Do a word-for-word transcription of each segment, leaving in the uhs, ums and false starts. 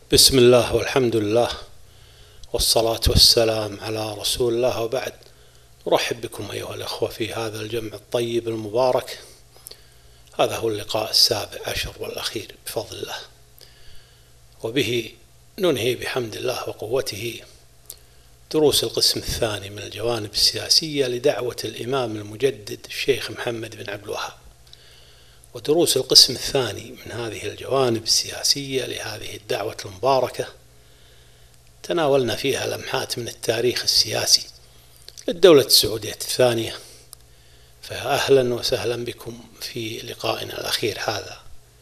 بسم الله والحمد لله والصلاة والسلام على رسول الله، وبعد. أرحب بكم أيها الأخوة في هذا الجمع الطيب المبارك. هذا هو اللقاء السابع عشر والأخير بفضل الله، وبه ننهي بحمد الله وقوته دروس القسم الثاني من الجوانب السياسية لدعوة الإمام المجدد الشيخ محمد بن عبد الوهاب. ودروس القسم الثاني من هذه الجوانب السياسية لهذه الدعوة المباركة تناولنا فيها لمحات من التاريخ السياسي للدولة السعودية الثانية، فأهلا وسهلا بكم في لقائنا الأخير هذا.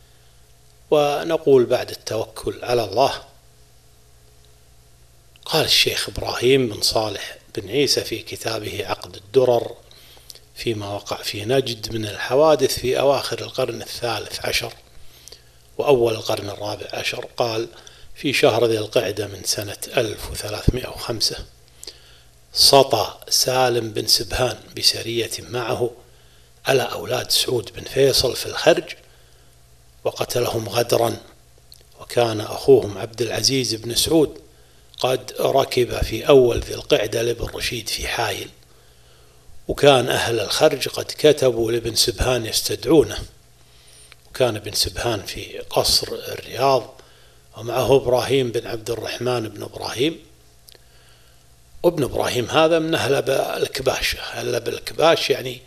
ونقول بعد التوكل على الله، قال الشيخ إبراهيم بن صالح بن عيسى في كتابه عقد الدرر فيما وقع في نجد من الحوادث في أواخر القرن الثالث عشر وأول القرن الرابع عشر، قال: في شهر ذي القعدة من سنة ألف وثلاثمائة وخمسة سطى سالم بن سبهان بسرية معه على أولاد سعود بن فيصل في الخرج وقتلهم غدرا، وكان أخوهم عبد العزيز بن سعود قد ركب في أول ذي القعدة لابن رشيد في حايل، وكان أهل الخرج قد كتبوا لابن سبهان يستدعونه، وكان ابن سبهان في قصر الرياض ومعه إبراهيم بن عبد الرحمن بن إبراهيم، وابن إبراهيم هذا من أهل الكباش. أهل الكباش يعني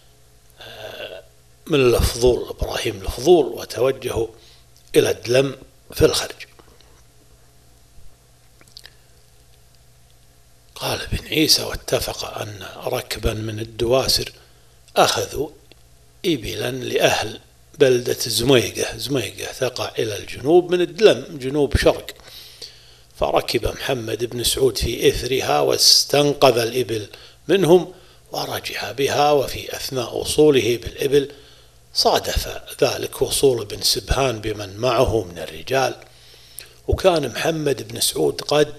من الفضول، إبراهيم الفضول، وتوجهوا إلى الدلم في الخرج. قال ابن عيسى: واتفق أن ركبا من الدواسر أخذوا إبلا لأهل بلدة زميقة. زميقة تقع إلى الجنوب من الدلم، جنوب شرق، فركب محمد بن سعود في إثرها واستنقذ الإبل منهم ورجع بها، وفي أثناء وصوله بالإبل صادف ذلك وصول ابن سبهان بمن معه من الرجال، وكان محمد بن سعود قد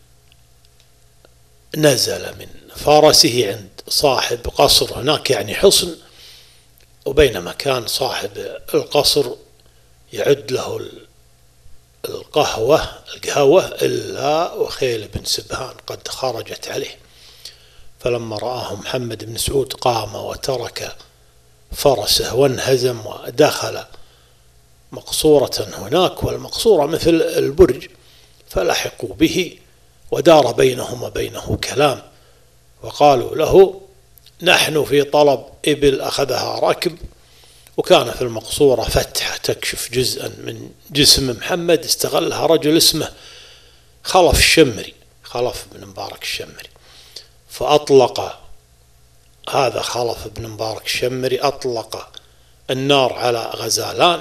نزل من فرسه عند صاحب قصر هناك، يعني حصن، وبينما كان صاحب القصر يعد له القهوة القهوة إلا وخيل بن سبهان قد خرجت عليه. فلما رآه محمد بن سعود قام وترك فرسه وانهزم ودخل مقصورة هناك، والمقصورة مثل البرج، فلحقوا به ودار بينهم وبينه كلام، وقالوا له: نحن في طلب إبل أخذها ركب. وكان في المقصورة فتحة تكشف جزءا من جسم محمد استغلها رجل اسمه خلف الشمري، خلف بن مبارك الشمري، فأطلق هذا خلف بن مبارك الشمري أطلق النار على غزالان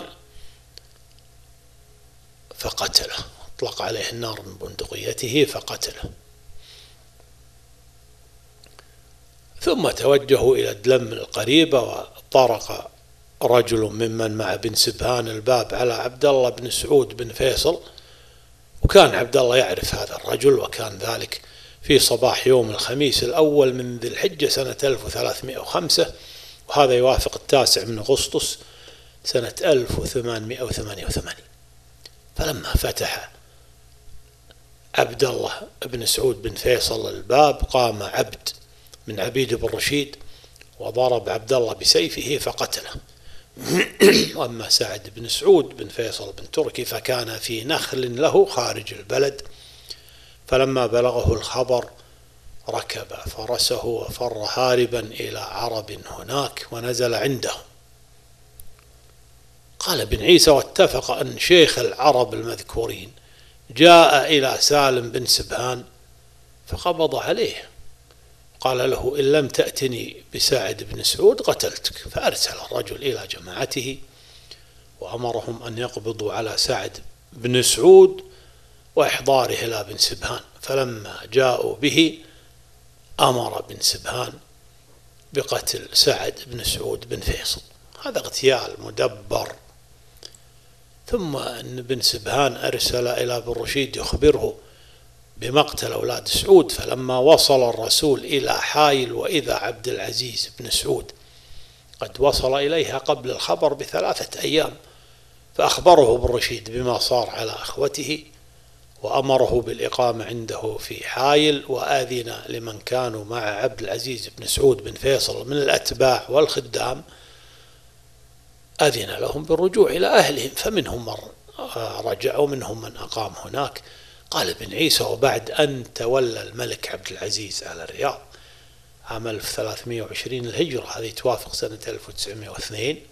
فقتله، أطلق عليه النار من بندقيته فقتله. ثم توجهوا إلى الدلم القريبة، وطرق رجل ممن مع بن سبهان الباب على عبد الله بن سعود بن فيصل، وكان عبد الله يعرف هذا الرجل، وكان ذلك في صباح يوم الخميس الأول من ذي الحجة سنة ألف وثلاثمائة وخمسة، وهذا يوافق التاسع من أغسطس سنة ألف وثمانمائة وثمانية وثمانين. فلما فتح عبد الله بن سعود بن فيصل الباب قام عبد من عبيد بن رشيد وضرب عبد الله بسيفه فقتله. وأما سعد بن سعود بن فيصل بن تركي فكان في نخل له خارج البلد، فلما بلغه الخبر ركب فرسه وفر هاربا إلى عرب هناك ونزل عنده. قال ابن عيسى: واتفق أن شيخ العرب المذكورين جاء إلى سالم بن سبهان فقبض عليه، قال له: إن لم تأتني بساعد بن سعود قتلتك. فأرسل الرجل إلى جماعته وأمرهم أن يقبضوا على سعد بن سعود وإحضاره إلى بن سبهان. فلما جاءوا به أمر بن سبهان بقتل سعد بن سعود بن فيصل. هذا اغتيال مدبر. ثم أن بن سبهان أرسل إلى بن رشيد يخبره بمقتل أولاد سعود، فلما وصل الرسول إلى حايل وإذا عبد العزيز بن سعود قد وصل إليها قبل الخبر بثلاثة أيام، فأخبره بن رشيد بما صار على أخوته، وأمره بالإقامة عنده في حايل، وآذن لمن كانوا مع عبد العزيز بن سعود بن فيصل من الأتباع والخدام، أذن لهم بالرجوع إلى أهلهم، فمنهم من رجع ومنهم من أقام هناك. قال ابن عيسى: وبعد أن تولى الملك عبد العزيز على الرياض عام ألف وثلاثمائة وعشرين الهجرة، هذه توافق سنة ألف وتسعمائة واثنين،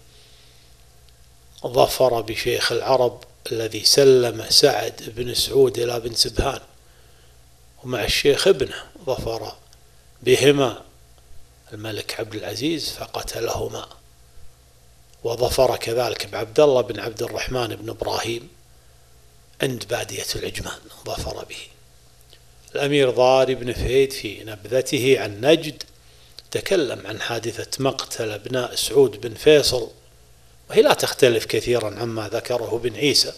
ظفر بشيخ العرب الذي سلم سعد بن سعود إلى بن سبهان، ومع الشيخ ابنه ظفر بهما الملك عبد العزيز فقتلهما، وظفر كذلك بعبد الله بن عبد الرحمن بن إبراهيم عند بادية العجمان، ظفر به. الأمير ضاري بن فهيد في نبذته عن نجد تكلم عن حادثة مقتل ابناء سعود بن فيصل، وهي لا تختلف كثيرا عما ذكره ابن عيسى.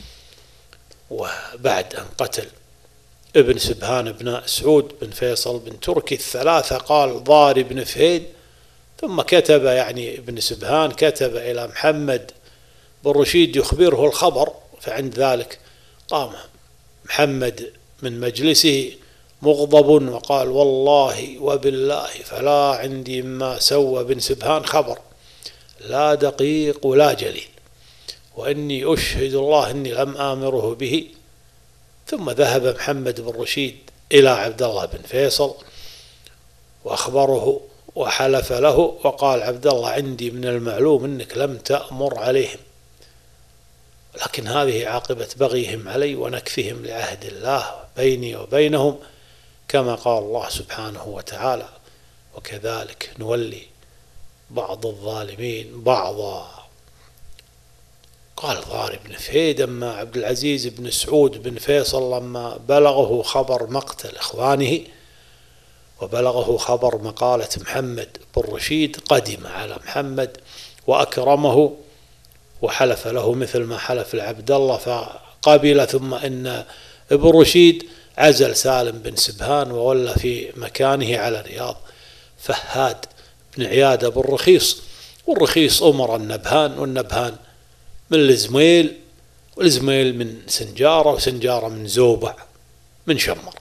وبعد أن قتل ابن سبهان ابناء سعود بن فيصل بن تركي الثلاثة، قال ضاري بن فهيد: ثم كتب، يعني ابن سبهان كتب إلى محمد بن رشيد يخبره الخبر، فعند ذلك قام محمد من مجلسه مغضب وقال: والله وبالله فلا عندي مما سوى بن سبهان خبر، لا دقيق ولا جليل، وإني أشهد الله إني لم آمره به. ثم ذهب محمد بن رشيد إلى عبد الله بن فيصل وأخبره وحلف له، وقال عبد الله: عندي من المعلوم أنك لم تأمر عليهم، لكن هذه عاقبة بغيهم علي ونكثهم لعهد الله بيني وبينهم، كما قال الله سبحانه وتعالى: وكذلك نولي بعض الظالمين بعضا. قال ضاري بن فهيد: أما عبد العزيز بن سعود بن فيصل لما بلغه خبر مقتل إخوانه وبلغه خبر مقالة محمد بن رشيد، قدم على محمد وأكرمه وحلف له مثل ما حلف لعبد الله فقبل. ثم إن ابن رشيد عزل سالم بن سبهان وولى في مكانه على الرياض فهاد بن عيادة بن رخيص، والرخيص أمر النبهان، والنبهان من الزميل، والزميل من سنجارة، وسنجارة من زوبع من شمر.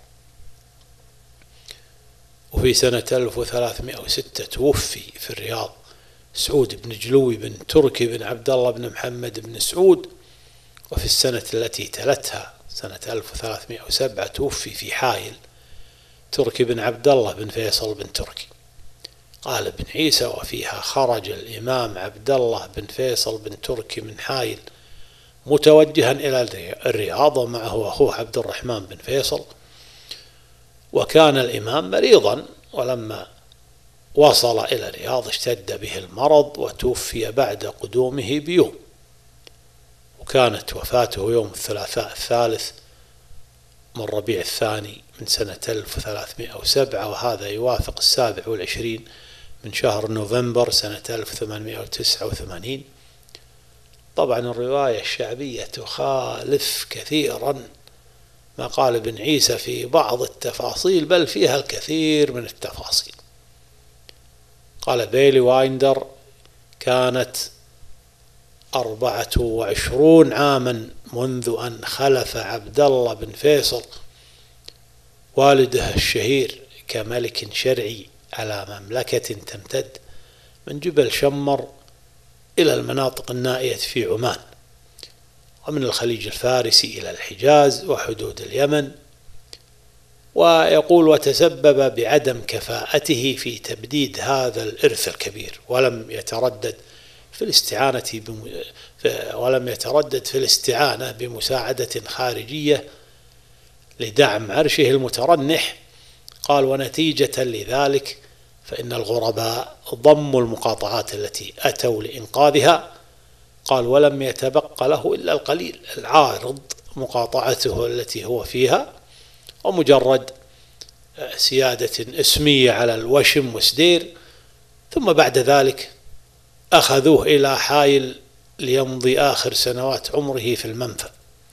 وفي سنة ألف وثلاثمائة وستة توفي في الرياض سعود بن جلوي بن تركي بن عبد الله بن محمد بن سعود. وفي السنة التي تلتها سنة ألف وثلاثمائة وسبعة توفي في حايل تركي بن عبد الله بن فيصل بن تركي. قال ابن عيسى: وفيها خرج الإمام عبد الله بن فيصل بن تركي من حايل متوجها إلى الرياض، ومعه أخوه عبد الرحمن بن فيصل، وكان الإمام مريضا، ولما وصل إلى الرياض اشتد به المرض وتوفي بعد قدومه بيوم، وكانت وفاته يوم الثلاثاء الثالث من ربيع الثاني من سنة ألف وثلاثمائة وسبعة، وهذا يوافق السابع والعشرين من شهر نوفمبر سنة ألف وثمانمائة وتسعة وثمانين. طبعا الرواية الشعبية تخالف كثيرا ما قال ابن عيسى في بعض التفاصيل، بل فيها الكثير من التفاصيل. قال بيلي وايندر: كانت أربعة وعشرون عاما منذ أن خلف عبد الله بن فيصل والده الشهير كملك شرعي على مملكة تمتد من جبل شمر إلى المناطق النائية في عمان، ومن الخليج الفارسي إلى الحجاز وحدود اليمن. ويقول: وتسبب بعدم كفاءته في تبديد هذا الإرث الكبير، ولم يتردد في الاستعانة بم... ولم يتردد في الاستعانة بمساعدة خارجية لدعم عرشه المترنح. قال: ونتيجة لذلك فإن الغرباء ضموا المقاطعات التي أتوا لإنقاذها. قال: ولم يتبق له إلا القليل العارض مقاطعته التي هو فيها، ومجرد سيادة اسمية على الوشم وسدير، ثم بعد ذلك أخذوه إلى حايل ليمضي آخر سنوات عمره في المنفى.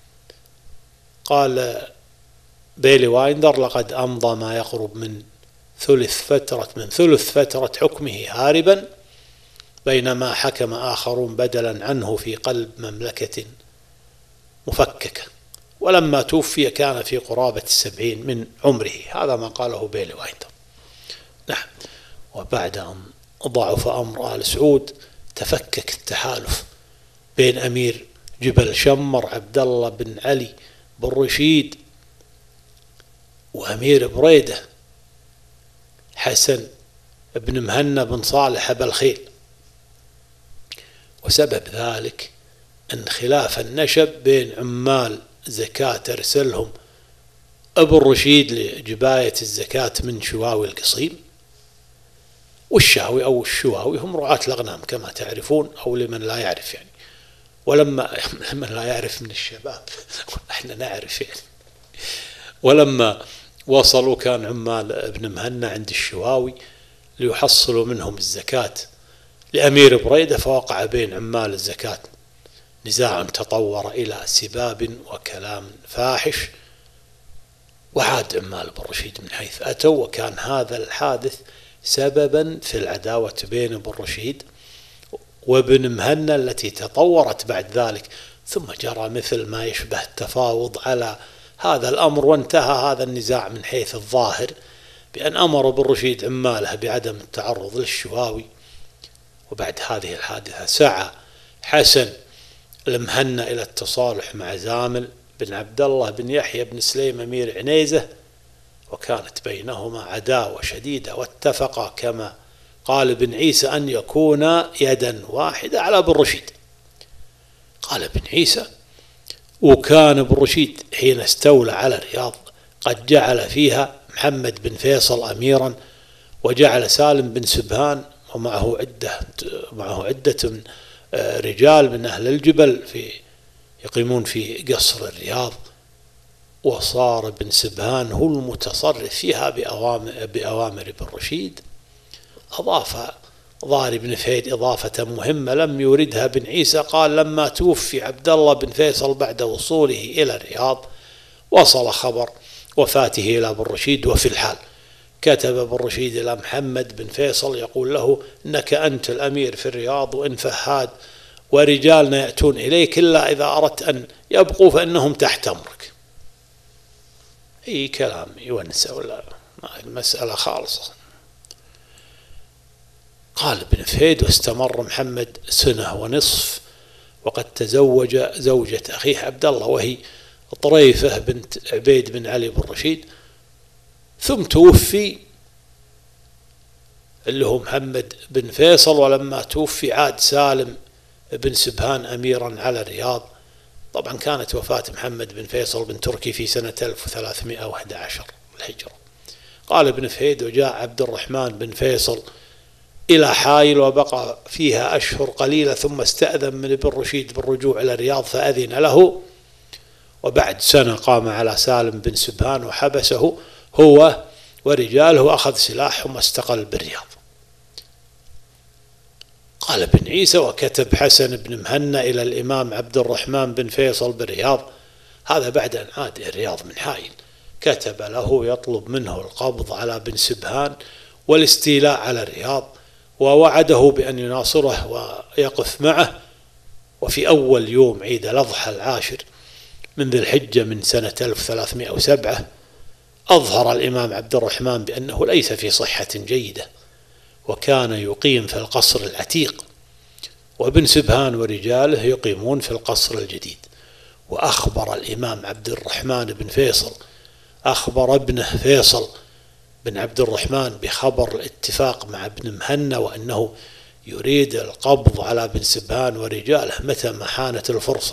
قال بيلي وايندر: لقد أمضى ما يقرب من ثلث فترة من ثلث فترة حكمه هاربا، بينما حكم آخرون بدلا عنه في قلب مملكة مفككة ولما توفي كان في قرابة السبعين من عمره. هذا ما قاله بيلي وايندر. نعم. وبعد أن ضعف أمر آل سعود تفكك التحالف بين أمير جبل شمر عبد الله بن علي بن رشيد وأمير بريدة حسن بن مهنا بن صالح أبا الخيل. وسبب ذلك أن خلافا نشب بين عمال زكاة أرسلهم أبو الرشيد لجباية الزكاة من شواوي القصيم، والشاوي أو الشواوي هم رعاة الأغنام كما تعرفون، أو لمن لا يعرف يعني، ولما من لا يعرف من الشباب احنا نعرف يعني. ولما وصلوا كان عمال ابن مهنا عند الشواوي ليحصلوا منهم الزكاة لأمير بريدة، فوقع بين عمال الزكاة نزاع تطور إلى سباب وكلام فاحش، وعاد عمال بن رشيد من حيث أتوا، وكان هذا الحادث سببا في العداوة بين بن رشيد وابن مهنا التي تطورت بعد ذلك، ثم جرى مثل ما يشبه التفاوض على هذا الأمر، وانتهى هذا النزاع من حيث الظاهر بأن أمر بن رشيد عماله بعدم التعرض للشواوي. وبعد هذه الحادثة سعى حسن المهنا إلى التصالح مع زامل بن عبد الله بن يحيى بن سليم أمير عنيزة، وكانت بينهما عداوة شديدة، واتفقا كما قال ابن عيسى أن يكونا يدا واحدة على بن رشيد. قال ابن عيسى: وكان بن رشيد حين استولى على الرياض قد جعل فيها محمد بن فيصل أميرا، وجعل سالم بن سبهان ومعه عدة معه عدة من رجال من أهل الجبل في يقيمون في قصر الرياض، وصار بن سبهان هو المتصرف فيها بأوامر, بأوامر بن رشيد. أضاف ضاري بن فهيد إضافة مهمة لم يوردها بن عيسى، قال: لما توفي عبد الله بن فيصل بعد وصوله إلى الرياض وصل خبر وفاته إلى بن رشيد، وفي الحال كتب بن رشيد إلى محمد بن فيصل يقول له: إنك أنت الأمير في الرياض، وإن فهاد ورجالنا يأتون إليك، إلا إذا أردت أن يبقوا فإنهم تحت أمرك. أي كلام يونس ولا المسألة خالصة. قال ابن فهيد: واستمر محمد سنة ونصف، وقد تزوج زوجة أخيه عبد الله وهي طريفة بنت عبيد بن علي بن رشيد، ثم توفي اللي هو محمد بن فيصل. ولما توفي عاد سالم بن سبهان أميرا على الرياض. طبعا كانت وفاة محمد بن فيصل بن تركي في سنة ألف وثلاثمائة وأحد عشر الهجرة. قال ابن فهيد: وجاء عبد الرحمن بن فيصل إلى حائل وبقى فيها أشهر قليلة، ثم استأذن من ابن رشيد بالرجوع إلى الرياض فأذن له، وبعد سنة قام على سالم بن سبهان وحبسه هو ورجاله، وأخذ سلاحهم واستقل بالرياض. قال ابن عيسى: وكتب حسن بن مهنا إلى الإمام عبد الرحمن بن فيصل بالرياض، هذا بعد أن عاد الرياض من حائل، كتب له يطلب منه القبض على بن سبهان والاستيلاء على الرياض، ووعده بأن يناصره ويقف معه. وفي أول يوم عيد الأضحى العاشر من ذي الحجة من سنة ألف وثلاثمائة وسبعة أظهر الإمام عبد الرحمن بأنه ليس في صحة جيدة، وكان يقيم في القصر العتيق، وابن سبهان ورجاله يقيمون في القصر الجديد. وأخبر الإمام عبد الرحمن بن فيصل أخبر ابنه فيصل بن عبد الرحمن بخبر الاتفاق مع ابن مهنا، وأنه يريد القبض على بن سبهان ورجاله متى ما حانت الفرصة.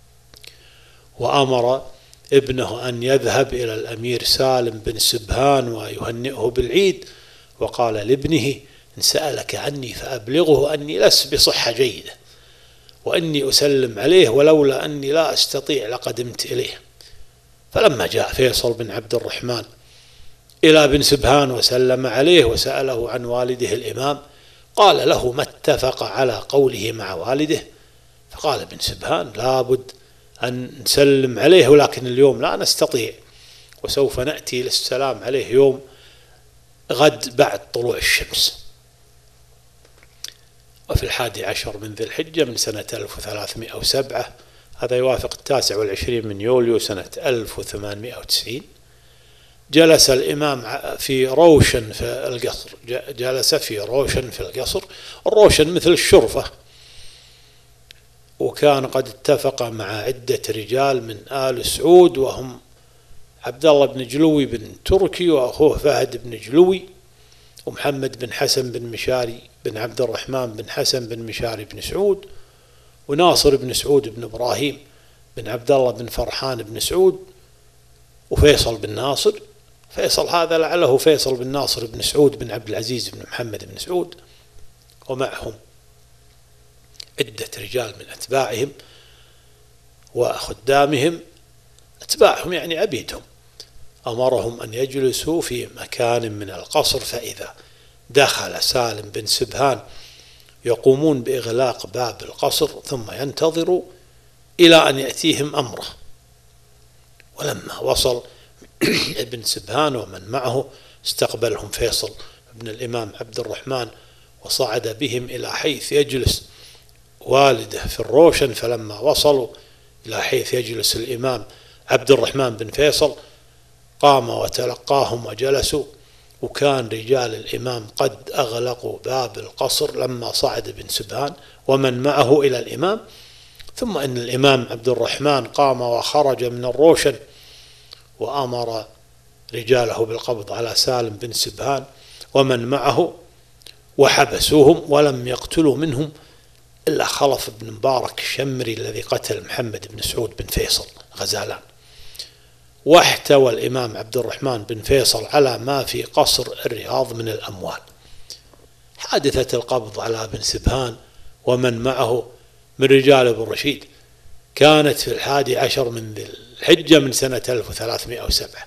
وأمر ابنه أن يذهب إلى الأمير سالم بن سبهان ويهنئه بالعيد، وقال لابنه: إن سألك عني فأبلغه أني لست بصحة جيدة، وأني أسلم عليه، ولولا أني لا أستطيع لقدمت إليه. فلما جاء فيصل بن عبد الرحمن إلى بن سبهان وسلم عليه وسأله عن والده الإمام، قال له ما اتفق على قوله مع والده. فقال ابن سبهان: لابد أن نسلم عليه، ولكن اليوم لا نستطيع، وسوف نأتي للسلام عليه يوم غد بعد طلوع الشمس. وفي الحادي عشر من ذي الحجة من سنة ألف وثلاثمائة وسبعة هذا يوافق التاسع والعشرين من يوليو سنة ألف وثمانمائة وتسعين. جلس الإمام في روشن في القصر، جلس في روشن في القصر. الروشن مثل الشرفة، وكان قد اتفق مع عدة رجال من آل سعود، وهم عبد الله بن جلوي بن تركي وأخوه فهد بن جلوي، ومحمد بن حسن بن مشاري بن عبد الرحمن بن حسن بن مشاري بن سعود، وناصر بن سعود بن إبراهيم بن عبد الله بن فرحان بن سعود، وفيصل بن ناصر. فيصل هذا لعله فيصل بن ناصر بن سعود بن عبد العزيز بن محمد بن سعود، ومعهم عدة رجال من أتباعهم وخدامهم، أتباعهم يعني عبيدهم. أمرهم أن يجلسوا في مكان من القصر، فإذا دخل سالم بن سبهان يقومون بإغلاق باب القصر ثم ينتظروا إلى أن يأتيهم أمره. ولما وصل ابن سبهان ومن معه استقبلهم فيصل ابن الإمام عبد الرحمن، وصعد بهم إلى حيث يجلس والده في الروشن. فلما وصلوا إلى حيث يجلس الإمام عبد الرحمن بن فيصل قام وتلقاهم وجلسوا، وكان رجال الإمام قد أغلقوا باب القصر لما صعد ابن سبهان ومن معه إلى الإمام. ثم إن الإمام عبد الرحمن قام وخرج من الروشن وأمر رجاله بالقبض على سالم بن سبهان ومن معه، وحبسوهم ولم يقتلوا منهم إلا خلف بن مبارك الشمري الذي قتل محمد بن سعود بن فيصل غزالان. واحتوى الإمام عبد الرحمن بن فيصل على ما في قصر الرياض من الأموال. حادثة القبض على ابن سبهان ومن معه من رجال ابن رشيد كانت في الحادي عشر من ذي الحجة من سنة ألف وثلاثمائة وسبعة.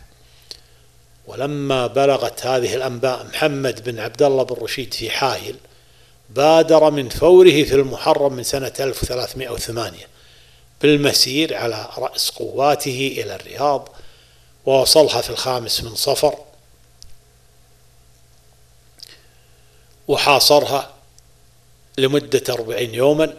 ولما بلغت هذه الأنباء محمد بن عبد الله بن رشيد في حائل، بادر من فوره في المحرم من سنة ألف وثلاثمائة وثمانية بالمسير على رأس قواته إلى الرياض، ووصلها في الخامس من صفر، وحاصرها لمدة أربعين يوما،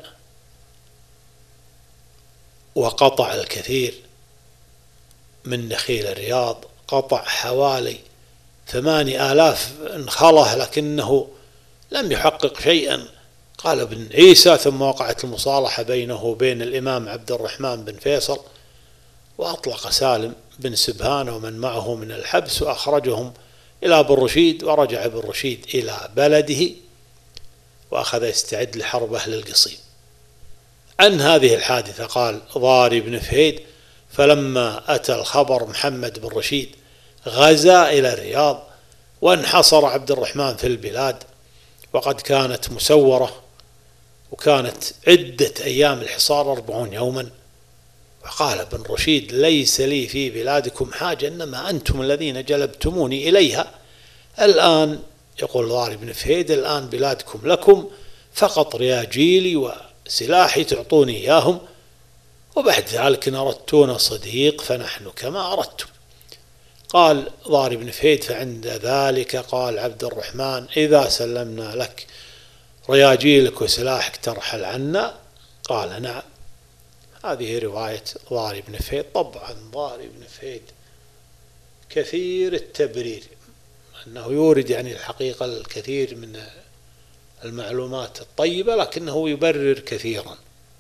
وقطع الكثير من نخيل الرياض. قطع حوالي ثماني آلاف نخلة، لكنه لم يحقق شيئا. قال ابن عيسى: ثم وقعت المصالحة بينه وبين الإمام عبد الرحمن بن فيصل، وأطلق سالم بن سبهان ومن معه من الحبس وأخرجهم إلى ابن رشيد. ورجع ابن رشيد إلى بلده وأخذ يستعد لحرب أهل القصيم. عن هذه الحادثة قال ضاري بن فهيد: فلما أتى الخبر محمد بن رشيد غزا إلى الرياض، وانحصر عبد الرحمن في البلاد، وقد كانت مسورة، وكانت عدة أيام الحصار أربعون يوما. وقال ابن رشيد: ليس لي في بلادكم حاجة، إنما أنتم الذين جلبتموني إليها. الآن يقول ضاري بن فهيد: الآن بلادكم لكم، فقط رياجيلي وسلاحي تعطوني إياهم، وبعد ذلك إن أردتون صديق فنحن كما أردتم. قال ضاري بن فهيد: فعند ذلك قال عبد الرحمن: إذا سلمنا لك رياجيلك وسلاحك ترحل عنا؟ قال: نعم. هذه رواية ضاري بن فهيد. طبعا ضاري بن فهيد كثير التبرير، أنه يورد يعني الحقيقة الكثير من المعلومات الطيبة، لكنه يبرر كثيرا.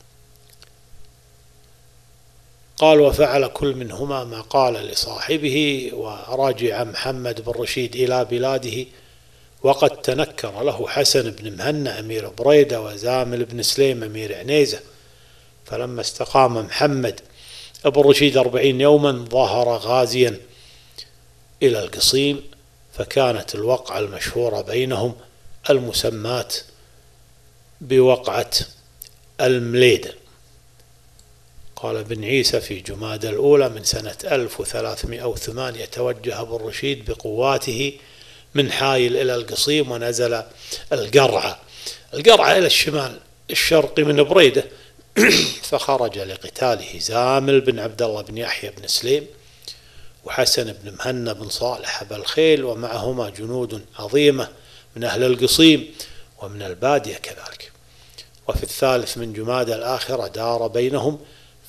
قال: وفعل كل منهما ما قال لصاحبه، ورجع محمد بن رشيد إلى بلاده، وقد تنكر له حسن بن مهنا أمير بريدة وزامل بن سليم أمير عنيزة. فلما استقام محمد بن رشيد أربعين يوما ظهر غازيا إلى القصيم، فكانت الوقعة المشهورة بينهم المسماة بوقعة المليدة. قال ابن عيسى: في جمادى الأولى من سنة ألف وثلاثمائة وثمانية توجه ابن رشيد بقواته من حايل إلى القصيم، ونزل القرعة. القرعة إلى الشمال الشرقي من بريدة. فخرج لقتاله زامل بن عبد الله بن يحيى بن سليم وحسن بن مهنا بن صالح أبا الخيل، ومعهما جنود عظيمة من أهل القصيم ومن البادية كذلك. وفي الثالث من جمادى الآخرة دار بينهم،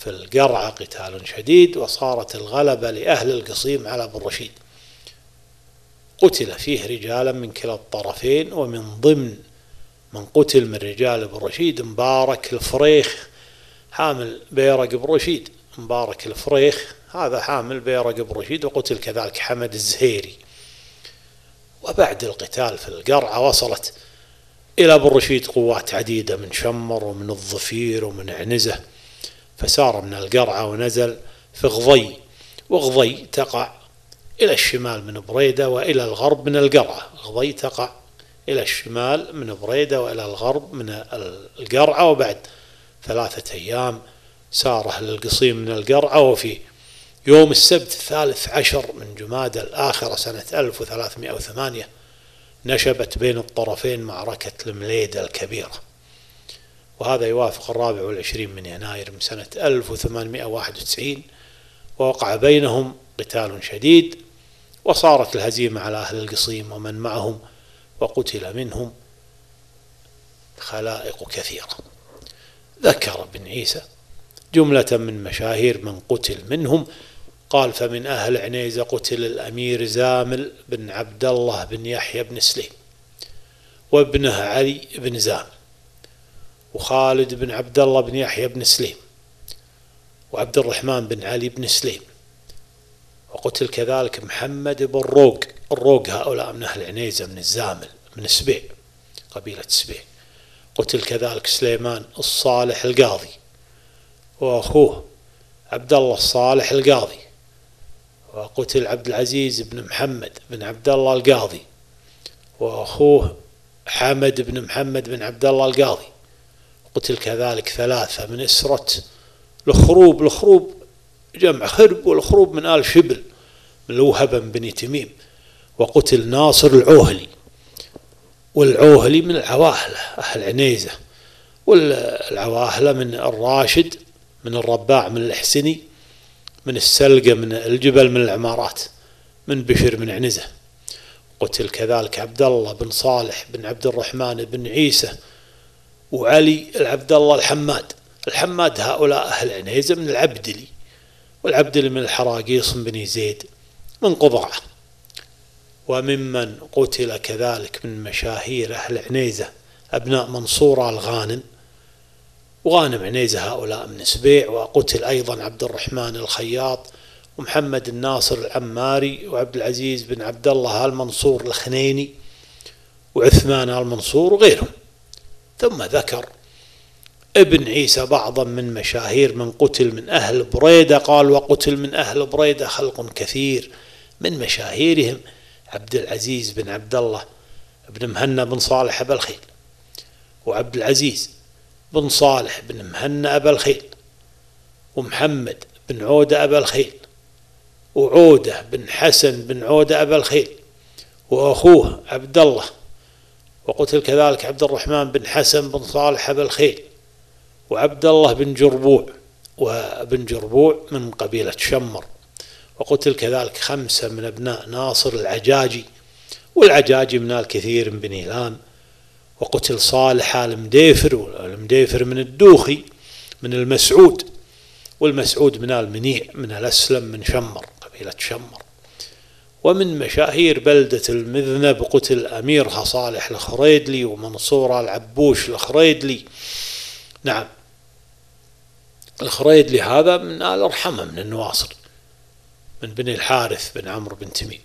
في القرعة قتال شديد، وصارت الغلبة لأهل القصيم على بن رشيد. قتل فيه رجالا من كلا الطرفين، ومن ضمن من قتل من رجال بن رشيد مبارك الفريخ حامل بيرق بن رشيد. مبارك الفريخ هذا حامل بيرق بن رشيد، وقتل كذلك حمد الزهيري. وبعد القتال في القرعة وصلت إلى بن رشيد قوات عديدة من شمر ومن الظفير ومن عنزة، فسار من القرعة ونزل في غضي، وغضي تقع إلى الشمال من بريدة وإلى الغرب من القرعة. غضي تقع إلى الشمال من بريدة وإلى الغرب من القرعة. وبعد ثلاثة أيام سار أهل القصيم من القرعة، وفي يوم السبت الثالث عشر من جمادى الآخرة سنة ألف وثلاثمائة وثمانية نشبت بين الطرفين معركة المليدة الكبيرة، وهذا يوافق الرابع والعشرين من يناير من سنة ألف وثمانمائة وواحد وتسعين، ووقع بينهم قتال شديد، وصارت الهزيمة على أهل القصيم ومن معهم، وقتل منهم خلائق كثيرة. ذكر ابن عيسى جملة من مشاهير من قتل منهم، قال: فمن أهل عنيزة قتل الأمير زامل بن عبد الله بن يحيى بن سليم، وابنه علي بن زامل، وخالد بن عبد الله بن يحيى بن سليم، وعبد الرحمن بن علي بن سليم، وقتل كذلك محمد بن روق. الروق هؤلاء من أهل عنيزة من الزامل من سبيع، قبيلة سبيع. قتل كذلك سليمان الصالح القاضي، وأخوه عبد الله الصالح القاضي، وقتل عبد العزيز بن محمد بن عبد الله القاضي، وأخوه حمد بن محمد بن عبد الله القاضي. قتل كذلك ثلاثة من إسرة الخروب. الخروب جمع خرب، والخروب من آل شبل من لوهب بن تميم. وقتل ناصر العوهلي، والعوهلي من العواهلة أهل عنيزة، والعواهلة من الراشد من الرباع من الحسني من السلقة من الجبل من العمارات من بشر من عنزة. قتل كذلك عبد الله بن صالح بن عبد الرحمن بن عيسى، وعلي العبد الله الحماد. الحماد هؤلاء أهل عنيزة من العبدلي، والعبدلي من الحراقيص بن زيد من قضاعة. وممن قتل كذلك من مشاهير أهل عنيزة أبناء منصور الغانم، وغانم عنيزة هؤلاء من سبيع. وقتل أيضا عبد الرحمن الخياط، ومحمد الناصر العماري، وعبد العزيز بن عبد الله المنصور الخنيني، وعثمان المنصور وغيرهم. ثم ذكر ابن عيسى بعضا من مشاهير من قتل من أهل بريدة، قال: وقتل من أهل بريدة خلق كثير، من مشاهيرهم عبد العزيز بن عبد الله بن مهنا بن صالح أبا الخيل، وعبد العزيز بن صالح بن مهنا أبا الخيل، ومحمد بن عودة أبا الخيل، وعودة بن حسن بن عودة أبا الخيل، وأخوه عبد الله. وقتل كذلك عبد الرحمن بن حسن بن صالح أبا الخيل، وعبد الله بن جربوع، وابن جربوع من قبيلة شمر. وقتل كذلك خمسة من أبناء ناصر العجاجي، والعجاجي من الكثير من بني لام. وقتل صالح المديفر، والمديفر من الدوخي من المسعود، والمسعود من المنيع من الأسلم من شمر قبيلة شمر. ومن مشاهير بلدة المذنب قتل أميرها صالح الخريدلي، ومنصور العبوش الخريدلي. نعم، الخريدلي هذا من آل أرحمة من النواصر من بني الحارث بن عمرو بن تميم.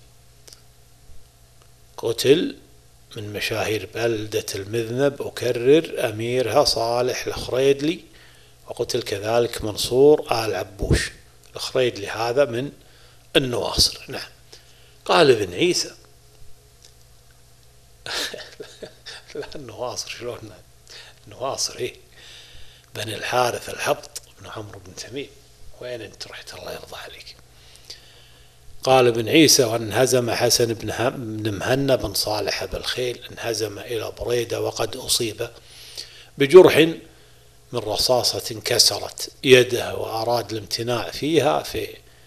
قتل من مشاهير بلدة المذنب أكرر أميرها صالح الخريدلي، وقتل كذلك منصور آل عبوش. الخريدلي هذا من النواصر. نعم. قال ابن عيسى لا النواصر شلون النواصر ايه بني الحارث الحبط بن عمرو بن تميم، وين انت رحت الله يرضى عليك. قال ابن عيسى: وانهزم حسن بن مهنا بن صالح أبا الخيل، انهزم إلى بريدة وقد أصيب بجرح من رصاصة كسرت يده، وأراد الامتناع فيها في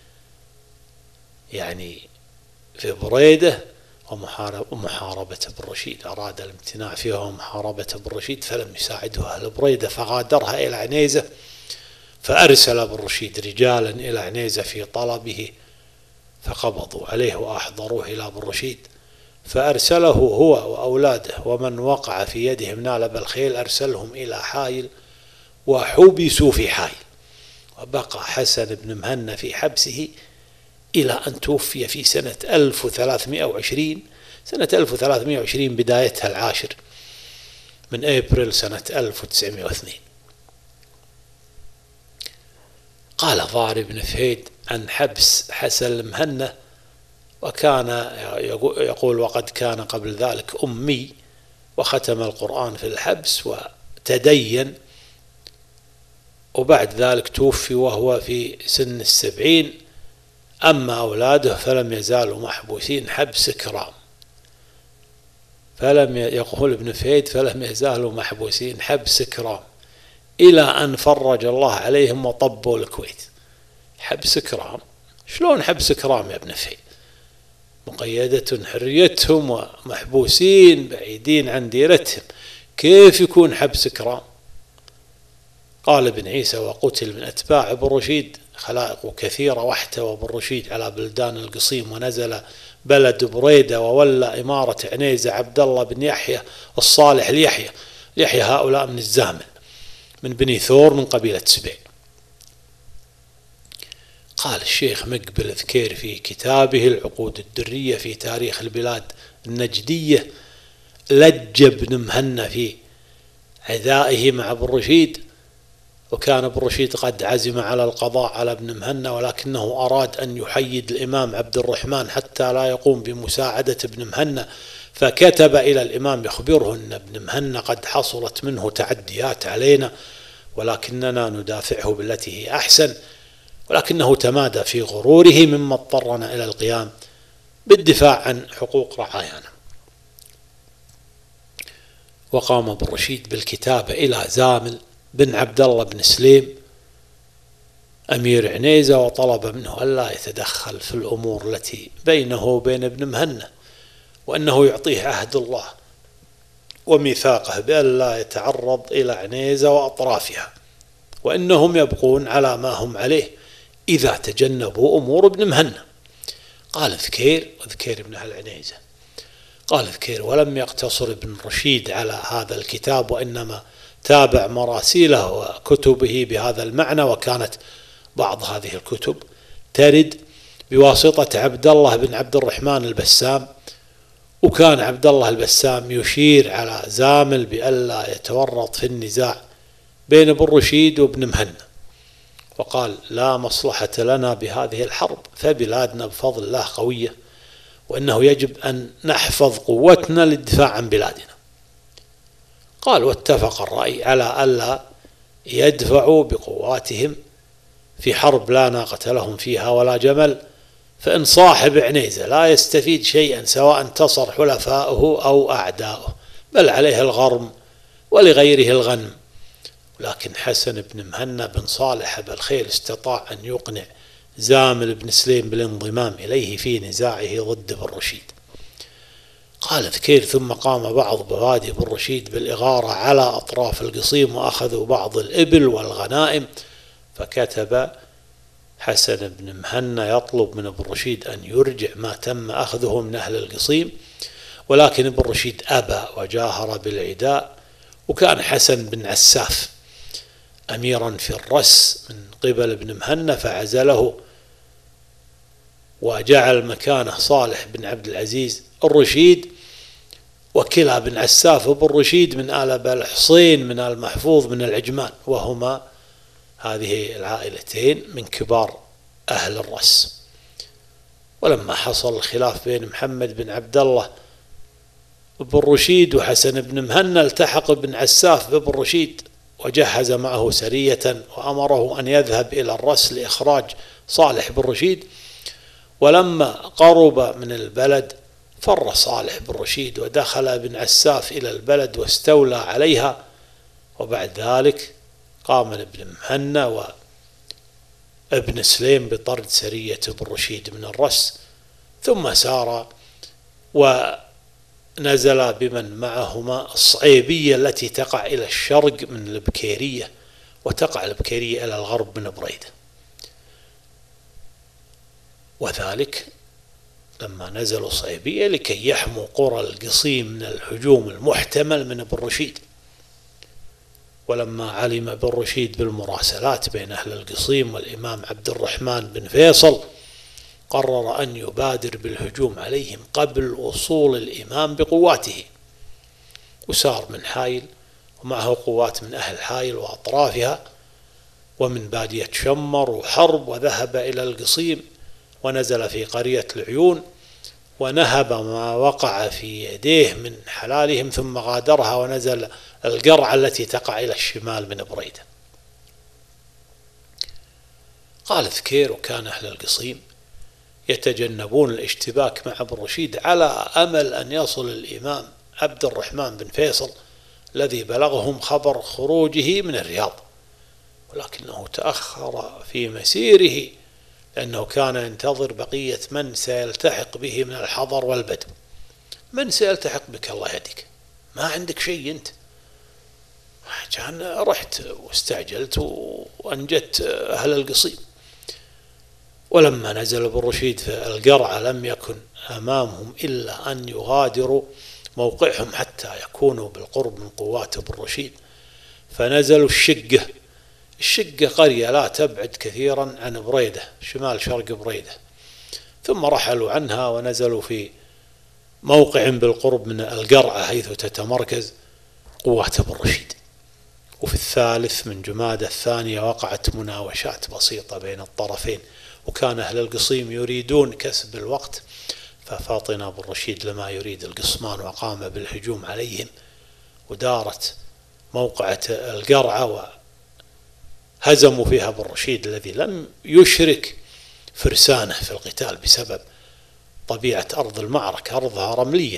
يعني في بريدة ومحاربة بن رشيد. أراد الامتناع فيها ومحاربة بن رشيد، فلم يساعده أهل بريدة، فغادرها إلى عنيزة، فأرسل ابن رشيد رجالا إلى عنيزة في طلبه، فقبضوا عليه وأحضروه إلى ابن رشيد، فأرسله هو وأولاده ومن وقع في يدهم نالب الخيل، أرسلهم إلى حائل وحبسوا في حائل. وبقى حسن بن مهنا في حبسه إلى أن توفي في سنة ألف وثلاثمائة وعشرين، سنة ألف وثلاثمائة وعشرين بدايتها العاشر من أبريل سنة ألف وتسعمائة واثنين. قال ظاهر بن فهيد عن حبس حسن المهنا: وكان يقول وقد كان قبل ذلك أمي، وختم القرآن في الحبس وتدين، وبعد ذلك توفي وهو في سن السبعين. أما أولاده فلم يزالوا محبوسين حبس كرام. فلم يقول ابن فهيد فلم يزالوا محبوسين حبس كرام إلى أن فرج الله عليهم وطبوا الكويت. حبس كرام؟ شلون حبس كرام يا ابن فهيد؟ مقيدة حريتهم ومحبوسين بعيدين عن ديرتهم، كيف يكون حبس كرام؟ قال ابن عيسى: وقتل من أتباع ابن رشيد خلائق كثيرة، واحتوى ابن رشيد على بلدان القصيم، ونزل بلد بريدة، وولى إمارة عنيزة عبد الله بن يحيى الصالح ليحيى. يحيى هؤلاء من الزامل من بني ثور من قبيلة سبيع. قال الشيخ مقبل ذكير في كتابه العقود الدرية في تاريخ البلاد النجدية: لج ابن مهنا في عدائه مع ابن رشيد، وكان ابن رشيد قد عزم على القضاء على ابن مهنا، ولكنه أراد أن يحيد الإمام عبد الرحمن حتى لا يقوم بمساعدة ابن مهنا، فكتب إلى الإمام يخبره أن ابن مهنا قد حصلت منه تعديات علينا، ولكننا ندافعه بالتي هي أحسن، ولكنه تمادى في غروره مما اضطرنا إلى القيام بالدفاع عن حقوق رعايانا. وقام ابن رشيد بالكتابة إلى زامل بن عبد الله بن سليم أمير عنيزة، وطلب منه ألا يتدخل في الأمور التي بينه وبين ابن مهنا، وأنه يعطيه عهد الله وميثاقه بأن لا يتعرض إلى عنيزة وأطرافها، وإنهم يبقون على ما هم عليه إذا تجنبوا أمور ابن مهنا. قال ذكير، وذكير ابن أهل عنيزة، قال ذكير: ولم يقتصر ابن رشيد على هذا الكتاب، وإنما تابع مراسيله وكتبه بهذا المعنى، وكانت بعض هذه الكتب ترد بواسطة عبد الله بن عبد الرحمن البسام، وكان عبد الله البسام يشير على زامل بألا يتورط في النزاع بين ابن رشيد وابن مهنا، وقال: لا مصلحة لنا بهذه الحرب، فبلادنا بفضل الله قوية، وإنه يجب أن نحفظ قوتنا للدفاع عن بلادنا. قال: واتفق الرأي على ألا يدفعوا بقواتهم في حرب لا ناقة لهم فيها ولا جمل، فإن صاحب عنيزة لا يستفيد شيئا سواء انتصر حلفاؤه أو أعداؤه، بل عليه الغرم ولغيره الغنم. لكن حسن بن مهنا بن صالح أبا الخيل استطاع أن يقنع زامل بن سليم بالانضمام إليه في نزاعه ضد ابن رشيد. قال ذكير: ثم قام بعض بوادي ابن رشيد بالإغارة على أطراف القصيم، وأخذوا بعض الإبل والغنائم، فكتب حسن بن مهنا يطلب من ابن رشيد أن يرجع ما تم أخذه من أهل القصيم، ولكن ابن رشيد أبى وجاهر بالعداء. وكان حسن بن عساف أميرا في الرس من قبل ابن مهنا، فعزله وجعل مكانه صالح بن عبد العزيز الرشيد، وكلا بن عساف وابن رشيد من آل بن حصين من آل محفوظ من العجمان، وهما هذه العائلتين من كبار أهل الرس. ولما حصل الخلاف بين محمد بن عبد الله بن رشيد وحسن بن مهنا، التحق ابن عساف بابن رشيد وجهز معه سرية، وأمره أن يذهب إلى الرس لإخراج صالح بن رشيد. ولما قرب من البلد فر صالح بن رشيد، ودخل ابن عساف إلى البلد واستولى عليها. وبعد ذلك قام ابن مهنا وابن سليم بطرد سرية ابن رشيد من الرس، ثم سار ونزل بمن معهما الصعيبية التي تقع إلى الشرق من البكيرية، وتقع البكيرية إلى الغرب من بريدة، وذلك لما نزلوا صيبية لكي يحموا قرى القصيم من الهجوم المحتمل من ابن رشيد. ولما علم ابن رشيد بالمراسلات بين أهل القصيم والإمام عبد الرحمن بن فيصل قرر أن يبادر بالهجوم عليهم قبل وصول الإمام بقواته، وسار من حايل ومعه قوات من أهل حايل وأطرافها ومن بادية شمر وحرب، وذهب إلى القصيم ونزل في قرية العيون ونهب ما وقع في يديه من حلالهم، ثم غادرها ونزل القرعة التي تقع إلى الشمال من بريدة. قال ذكير: وكان أهل القصيم يتجنبون الاشتباك مع ابن رشيد على أمل أن يصل الإمام عبد الرحمن بن فيصل الذي بلغهم خبر خروجه من الرياض، ولكنه تأخر في مسيره لأنه كان ينتظر بقية من سيلتحق به من الحضر والبدو. من سيلتحق بك الله يهديك، ما عندك شيء أنت، كان رحت واستعجلت وأنجت أهل القصيم. ولما نزل ابن رشيد في القرعة لم يكن أمامهم إلا أن يغادروا موقعهم حتى يكونوا بالقرب من قوات ابن رشيد، فنزلوا الشقة. الشقة قرية لا تبعد كثيرا عن بريدة، شمال شرق بريدة، ثم رحلوا عنها ونزلوا في موقع بالقرب من القرعة حيث تتمركز قوات ابن رشيد. وفي الثالث من جمادى الثانية وقعت مناوشات بسيطة بين الطرفين، وكان أهل القصيم يريدون كسب الوقت، ففاطن ابن رشيد لما يريد القصمان وقام بالهجوم عليهم، ودارت موقعة القرعة وهزموا فيها ابن رشيد الذي لم يشرك فرسانه في القتال بسبب طبيعة أرض المعركة، أرضها رملية.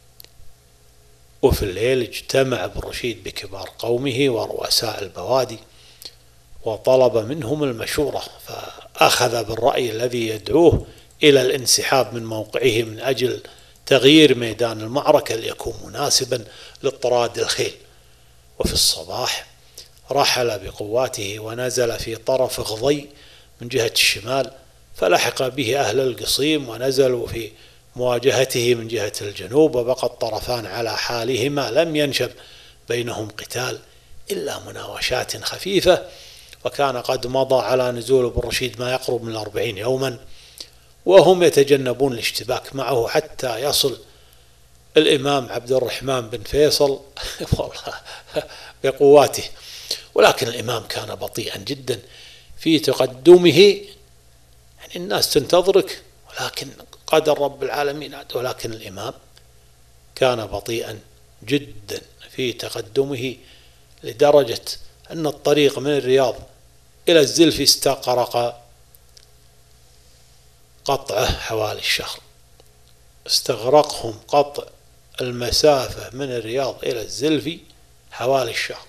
وفي الليل اجتمع ابن رشيد بكبار قومه ورؤساء البوادي وطلب منهم المشورة، فأخذ بالرأي الذي يدعوه إلى الانسحاب من موقعه من أجل تغيير ميدان المعركة ليكون مناسبا لاضطراد الخيل. وفي الصباح رحل بقواته ونزل في طرف غضي من جهة الشمال، فلحق به أهل القصيم ونزلوا في مواجهته من جهة الجنوب، وبقى الطرفان على حالهما، لم ينشب بينهم قتال إلا مناوشات خفيفة. وكان قد مضى على نزول ابن رشيد ما يقرب من الأربعين يوما وهم يتجنبون الاشتباك معه حتى يصل الإمام عبد الرحمن بن فيصل بقواته. ولكن الإمام كان بطيئا جدا في تقدمه، يعني الناس تنتظرك ولكن قدر رب العالمين، ولكن الإمام كان بطيئا جدا في تقدمه لدرجة أن الطريق من الرياض إلى الزلفي استغرق قطعه حوالي الشهر، استغرقهم قطع المسافة من الرياض إلى الزلفي حوالي الشهر.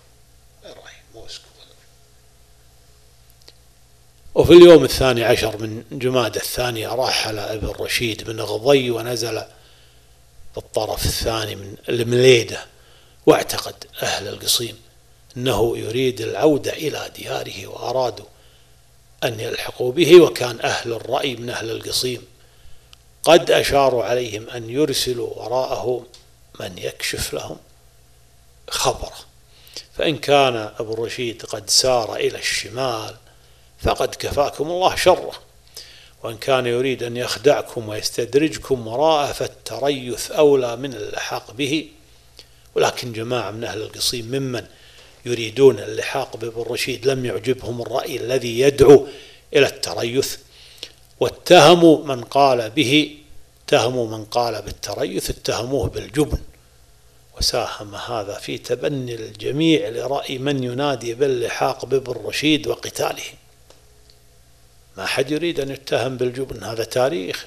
وفي اليوم الثاني عشر من جمادى الثانية رحل ابن رشيد من غضي ونزل بالطرف الثاني من المليدة، واعتقد أهل القصيم أنه يريد العودة إلى دياره وأرادوا أن يلحقوا به، وكان أهل الرأي من أهل القصيم قد أشاروا عليهم أن يرسلوا وراءه من يكشف لهم خبره، فإن كان ابن رشيد قد سار إلى الشمال فقد كفاكم الله شره، وإن كان يريد أن يخدعكم ويستدرجكم وراءه فالتريث أولى من اللحاق به. ولكن جماعة من أهل القصيم ممن يريدون اللحاق بابن رشيد لم يعجبهم الرأي الذي يدعو إلى التريث، واتهموا من قال به اتهموا من قال بالتريث اتهموه بالجبن، وساهم هذا في تبني الجميع لرأي من ينادي باللحاق بابن رشيد وقتاله. ما حد يريد أن يتهم بالجبن، هذا تاريخ.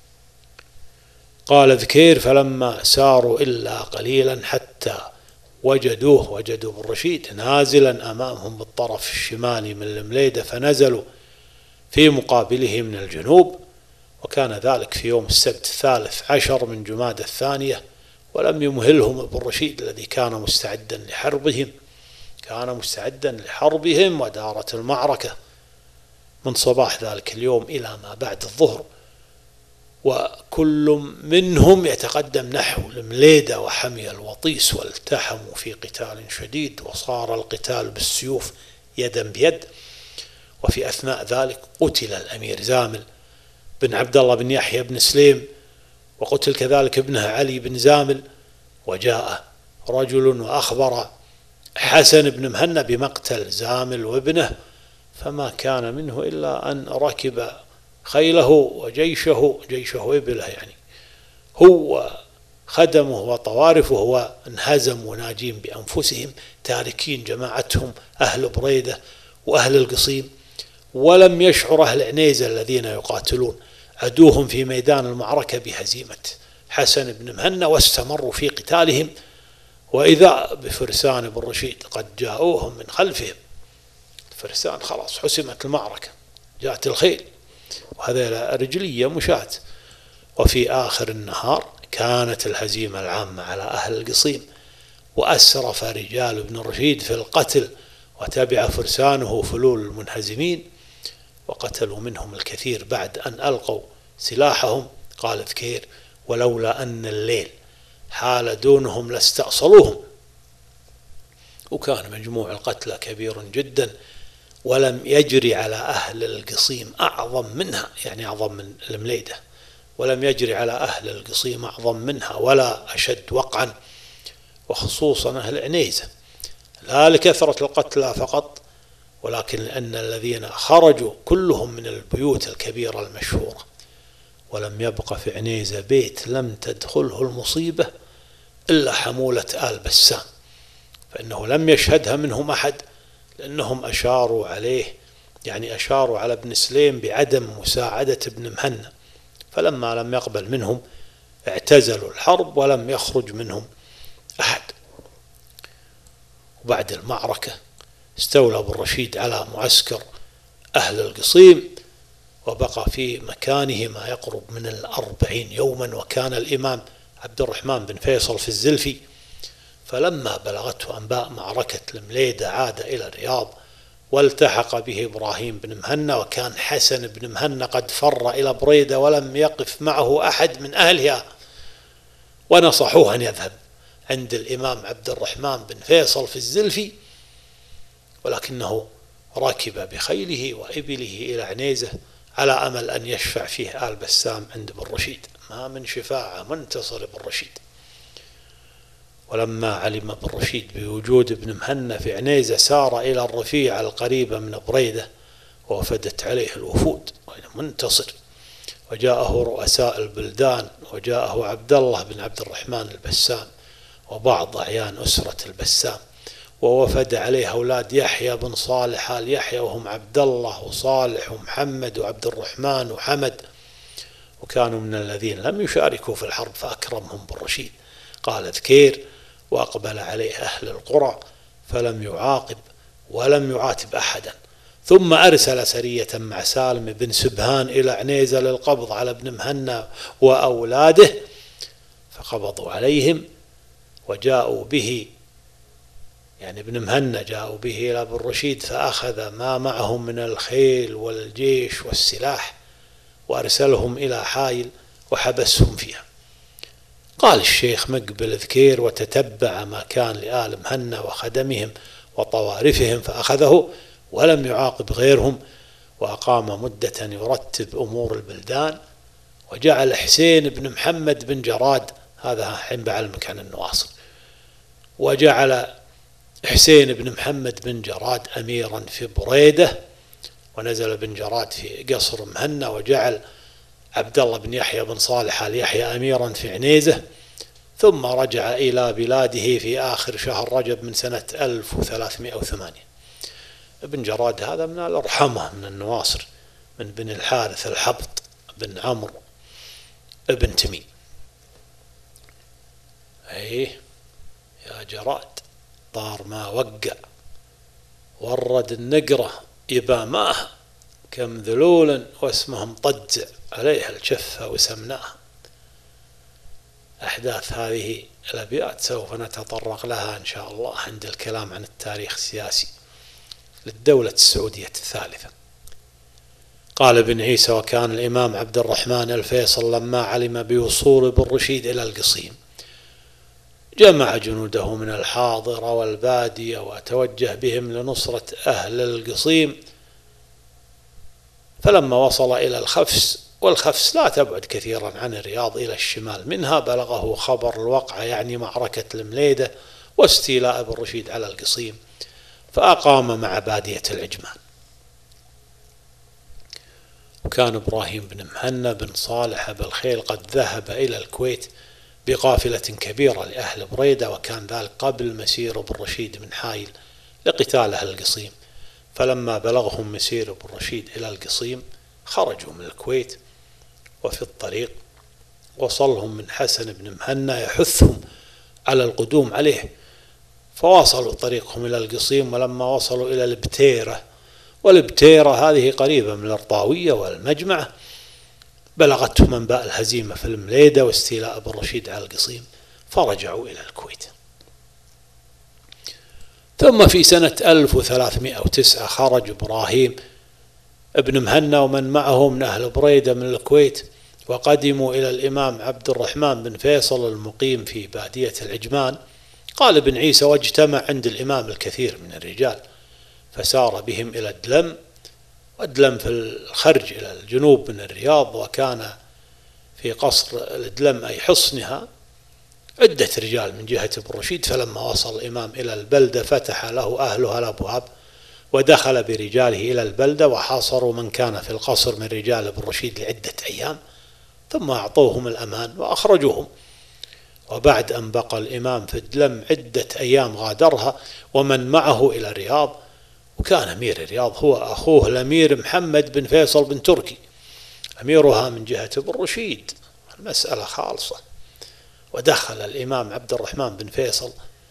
قال ذكير: فلما ساروا إلا قليلا حتى وجدوه وجدوا ابن رشيد نازلا أمامهم بالطرف الشمالي من المليدة، فنزلوا في مقابله من الجنوب، وكان ذلك في يوم السبت الثالث عشر من جمادى الثانية، ولم يمهلهم ابن رشيد الذي كان مستعدا لحربهم، كان مستعدا لحربهم، ودارت المعركة من صباح ذلك اليوم إلى ما بعد الظهر، وكل منهم يتقدم نحو المليدة وحمي الوطيس، والتحموا في قتال شديد، وصار القتال بالسيوف يدا بيد. وفي أثناء ذلك قتل الأمير زامل بن عبد الله بن يحيى بن سليم، وقتل كذلك ابنه علي بن زامل. وجاء رجل وأخبر حسن بن مهنا بمقتل زامل وابنه، فما كان منه إلا أن ركب خيله وجيشه، جيشه إبله يعني، هو خدمه وطوارفه، وانهزموا ناجين بأنفسهم، تاركين جماعتهم أهل بريدة وأهل القصيم. ولم يشعر أهل عنيزة الذين يقاتلون عدوهم في ميدان المعركة بهزيمة حسن بن مهنا، واستمروا في قتالهم. وإذا بفرسان بن رشيد قد جاءوهم من خلفهم، فرسان خلاص حسمت المعركة، جاءت الخيل، وهذا رجلية مشاة. وفي آخر النهار كانت الهزيمة العامة على أهل القصيم، وأسرف رجال ابن رشيد في القتل، وتبع فرسانه فلول المنهزمين، وقتلوا منهم الكثير بعد أن ألقوا سلاحهم. قال ذكير: ولولا أن الليل حال دونهم لاستأصلوهم. وكان مجموع القتلى كبير جدا، ولم يجري على أهل القصيم أعظم منها، يعني أعظم من المليدة، ولم يجري على أهل القصيم أعظم منها ولا أشد وقعا، وخصوصا أهل عنيزة، لا لكثرة القتلى فقط، ولكن لأن الذين خرجوا كلهم من البيوت الكبيرة المشهورة، ولم يبق في عنيزة بيت لم تدخله المصيبة إلا حمولة آل بسام، فإنه لم يشهدها منهم أحد، لأنهم أشاروا عليه، يعني أشاروا على ابن سليم بعدم مساعدة ابن مهنا، فلما لم يقبل منهم اعتزلوا الحرب ولم يخرج منهم أحد. وبعد المعركة استولى ابن رشيد على معسكر أهل القصيم، وبقى في مكانه ما يقرب من الأربعين يوما. وكان الإمام عبد الرحمن بن فيصل في الزلفي، فلما بلغته أنباء معركة المليدة عاد إلى الرياض، والتحق به إبراهيم بن مهنا، وكان حسن بن مهنا قد فر إلى بريدة ولم يقف معه أحد من أهلها، ونصحوه أن يذهب عند الإمام عبد الرحمن بن فيصل في الزلفي، ولكنه ركب بخيله وإبله إلى عنيزة على أمل أن يشفع فيه آل بسام عند ابن رشيد. ما من شفاعة منتصر ابن رشيد. ولما علم ابن رشيد بوجود ابن مهنا في عنيزة سار إلى الرفيع القريبة من بريدة، ووفدت عليه الوفود منتصر، وجاءه رؤساء البلدان، وجاءه عبد الله بن عبد الرحمن البسام وبعض أعيان أسرة البسام، ووفد عليه أولاد يحيى بن صالح آل يحيى، وهم عبد الله وصالح ومحمد وعبد الرحمن وحمد، وكانوا من الذين لم يشاركوا في الحرب فأكرمهم بن رشيد. قال ذكير: وأقبل عليه أهل القرى فلم يعاقب ولم يعاتب أحدا، ثم أرسل سرية مع سالم بن سبهان إلى عنيزة للقبض على ابن مهنا وأولاده، فقبضوا عليهم وجاءوا به، يعني ابن مهنا جاءوا به إلى ابن رشيد، فأخذ ما معهم من الخيل والجيش والسلاح، وأرسلهم إلى حائل وحبسهم فيها. قال الشيخ مقبل ذكير: وتتبع ما كان لآل مهنا وخدمهم وطوارفهم فأخذه، ولم يعاقب غيرهم، وأقام مدة يرتب أمور البلدان، وجعل حسين بن محمد بن جراد، هذا حين بعلمك عن النواصر، وجعل حسين بن محمد بن جراد أميرا في بريدة، ونزل بن جراد في قصر مهنا، وجعل عبد الله بن يحيى بن صالح آل يحيى أميرا في عنيزة، ثم رجع إلى بلاده في آخر شهر رجب من سنة ألف وثلاثمائة وثمانية. ابن جراد هذا من الأرحمة من النواصر، من بن الحارث الحبط بن عمرو ابن تميم. أيه يا جراد، طار ما وقع، ورد النقرة يبا ماها، كم ذلولا واسمه مطجع عليها الشفة وسمناها. أحداث هذه الأبيات سوف نتطرق لها إن شاء الله عند الكلام عن التاريخ السياسي للدولة السعودية الثالثة. قال ابن عيسى: وكان الإمام عبد الرحمن الفيصل لما علم بوصول ابن رشيد إلى القصيم جمع جنوده من الحاضرة والبادية وتوجه بهم لنصرة أهل القصيم، فلما وصل إلى الخفس، والخفس لا تبعد كثيرا عن الرياض إلى الشمال منها، بلغه خبر الوقعة يعني معركة المليدة واستيلاء ابن رشيد على القصيم، فأقام مع بادية العجمان. وكان إبراهيم بن مهنا بن صالح أبو الخيل قد ذهب إلى الكويت بقافلة كبيرة لأهل بريدة، وكان ذلك قبل مسير ابن رشيد من حايل لقتال أهل القصيم، فلما بلغهم مسير ابن رشيد إلى القصيم خرجوا من الكويت، وفي الطريق وصلهم من حسن بن مهنا يحثهم على القدوم عليه، فواصلوا طريقهم إلى القصيم، ولما وصلوا إلى البتيرة، والبتيرة هذه قريبة من الأرطاوية والمجمعة، بلغتهم أنباء الهزيمة في المليدة واستيلاء ابن رشيد على القصيم، فرجعوا إلى الكويت. ثم في سنة ألف وثلاثمائة وتسعة خرج إبراهيم ابن مهنا ومن معه من أهل بريدة من الكويت، وقدموا إلى الإمام عبد الرحمن بن فيصل المقيم في بادية العجمان. قال ابن عيسى: واجتمع عند الإمام الكثير من الرجال، فسار بهم إلى الدلم، والدلم في الخرج إلى الجنوب من الرياض، وكان في قصر الدلم أي حصنها عدة رجال من جهة ابن رشيد، فلما وصل الإمام إلى البلدة فتح له أهلها الأبواب، ودخل برجاله إلى البلدة، وحاصروا من كان في القصر من رجال ابن رشيد لعدة أيام، ثم أعطوهم الأمان وأخرجوهم. وبعد أن بقى الإمام في الدلم عدة أيام غادرها ومن معه إلى الرياض، وكان أمير الرياض هو أخوه الأمير محمد بن فيصل بن تركي، أميرها من جهة ابن رشيد، المسألة خالصة. ودخل الإمام عبد الرحمن بن فيصل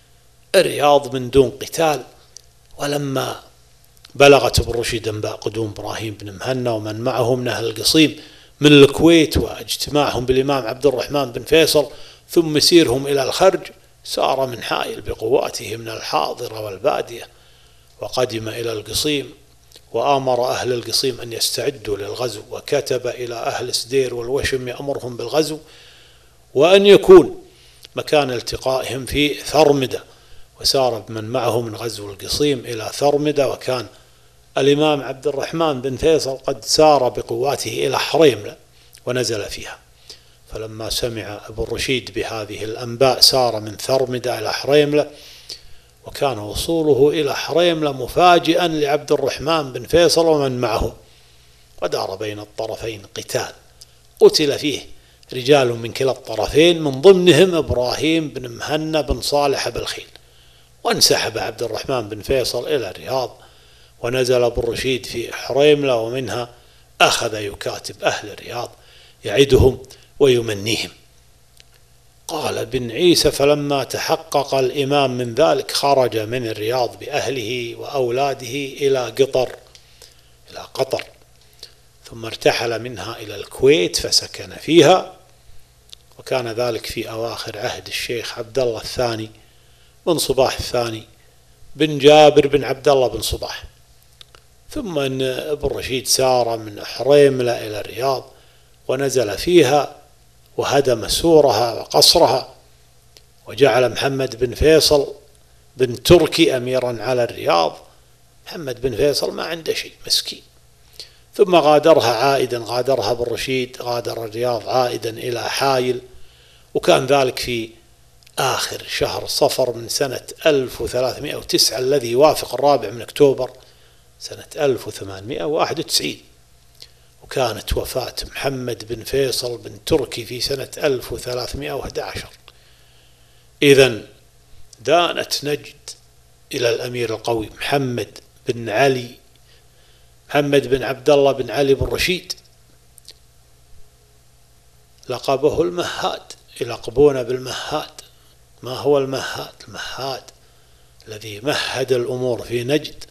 الرياض من دون قتال، ولما بلغت ابن رشيد أنباء قدوم إبراهيم بن مهنا ومن معه من أهل القصيم من الكويت واجتماعهم بالإمام عبد الرحمن بن فيصل ثم مسيرهم إلى الخرج، سار من حائل بقواته من الحاضرة والبادية، وقدم إلى القصيم، وآمر أهل القصيم أن يستعدوا للغزو، وكتب إلى أهل سدير والوشم يأمرهم بالغزو، وأن يكون مكان التقائهم في ثرمدة. وسار بمن معه من غزو القصيم إلى ثرمدة، وكان الإمام عبد الرحمن بن فيصل قد سار بقواته إلى حريملة ونزل فيها، فلما سمع ابن رشيد بهذه الأنباء سار من ثرمدة إلى حريملة، وكان وصوله إلى حريملة مفاجئا لعبد الرحمن بن فيصل ومن معه، ودار بين الطرفين قتال قتل فيه رجال من كلا الطرفين، من ضمنهم إبراهيم بن مهنا بن صالح أبو الخيل. وانسحب عبد الرحمن بن فيصل إلى الرياض، ونزل ابن رشيد في حريملة، ومنها أخذ يكاتب أهل الرياض يعدهم ويمنيهم. قال ابن عيسى: فلما تحقق الإمام من ذلك خرج من الرياض بأهله وأولاده إلى قطر إلى قطر ثم ارتحل منها إلى الكويت فسكن فيها، وكان ذلك في أواخر عهد الشيخ عبد الله الثاني بن صباح الثاني بن جابر بن عبد الله بن صباح. ثم أن ابن رشيد سار من حريملة إلى الرياض ونزل فيها وهدم سورها وقصرها، وجعل محمد بن فيصل بن تركي أميرا على الرياض. محمد بن فيصل ما عنده شيء مسكين. ثم غادرها عائدا غادرها ابن رشيد غادر الرياض عائدا إلى حايل، وكان ذلك في آخر شهر صفر من سنة ألف وثلاثمائة وتسعة الذي يوافق الرابع من أكتوبر سنة ألف وثمانمائة وواحد وتسعين. وكانت وفاة محمد بن فيصل بن تركي في سنة ألف وثلاثمائة وأحد عشر. إذن دانت نجد إلى الأمير القوي محمد بن علي محمد بن عبد الله بن علي بن رشيد، لقبه المهاد، يلقبون بالمهاد. ما هو المهاد؟ المهاد الذي مهد الأمور في نجد.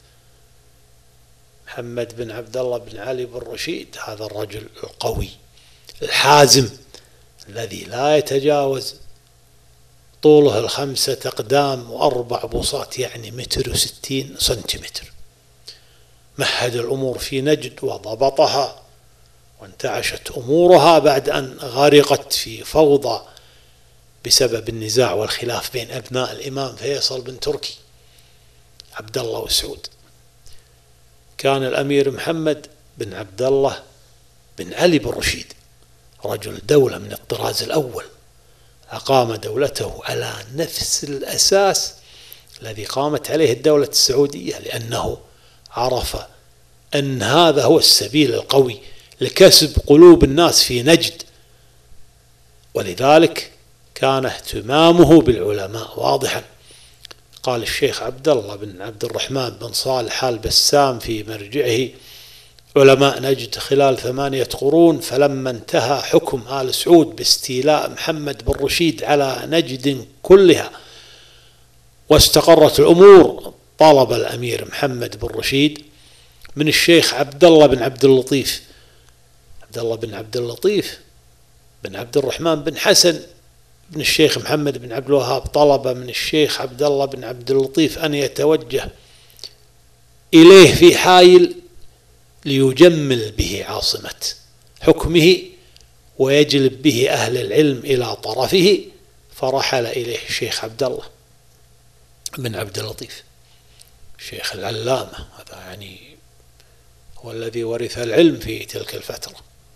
محمد بن عبد الله بن علي بن رشيد هذا الرجل القوي الحازم الذي لا يتجاوز طوله الخمسة أقدام وأربع بوصات، يعني متر وستين سنتيمتر. مهد الأمور في نجد وضبطها، وانتعشت أمورها بعد أن غرقت في فوضى بسبب النزاع والخلاف بين أبناء الإمام فيصل بن تركي عبد الله وسعود. كان الأمير محمد بن عبد الله بن علي بن رشيد رجل دولة من الطراز الأول، أقام دولته على نفس الأساس الذي قامت عليه الدولة السعودية، لأنه عرف أن هذا هو السبيل القوي لكسب قلوب الناس في نجد، ولذلك كان اهتمامه بالعلماء واضحا. قال الشيخ عبد الله بن عبد الرحمن بن صالح آل بسام في مرجعه: علماء نجد خلال ثمانية قرون، فلما انتهى حكم آل سعود باستيلاء محمد بن رشيد على نجد كلها واستقرت الأمور، طلب الأمير محمد بن رشيد من الشيخ عبد الله بن عبد اللطيف عبد الله بن عبد اللطيف بن عبد الرحمن بن حسن بن الشيخ محمد بن عبد الوهاب، طلب من الشيخ عبد الله بن عبد اللطيف أن يتوجه إليه في حايل ليجمل به عاصمة حكمه ويجلب به أهل العلم إلى طرفه، فرحل إليه الشيخ عبد الله بن عبد اللطيف الشيخ العلامة، هذا يعني هو الذي ورث العلم في تلك الفترة.